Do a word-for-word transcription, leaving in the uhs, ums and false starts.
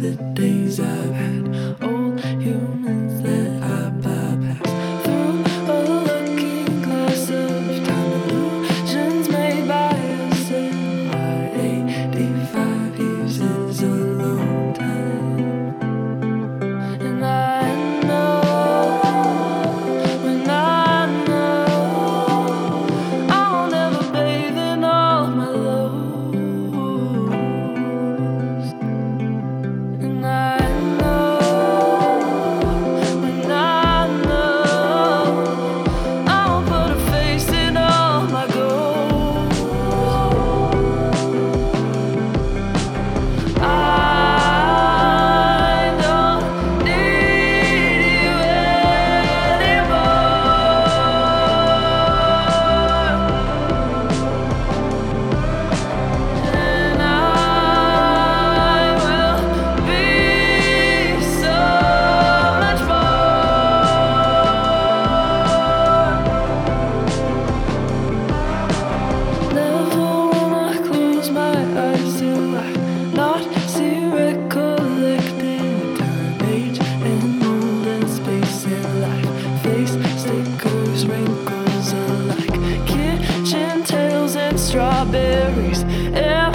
the days I've had, old humans that I bypass through a looking glass of time, illusions made by us. And why eighty-five years is a long time. And I know, when I know, I'll never bathe in all my lows. And I know, when I know, I'll put a face in all my goals. I don't need you anymore. And I will be so much more. Never when I close my eyes do I not see recollected time, age, and mold and space and life. Face stickers, wrinkles alike, kitchen tales and strawberries.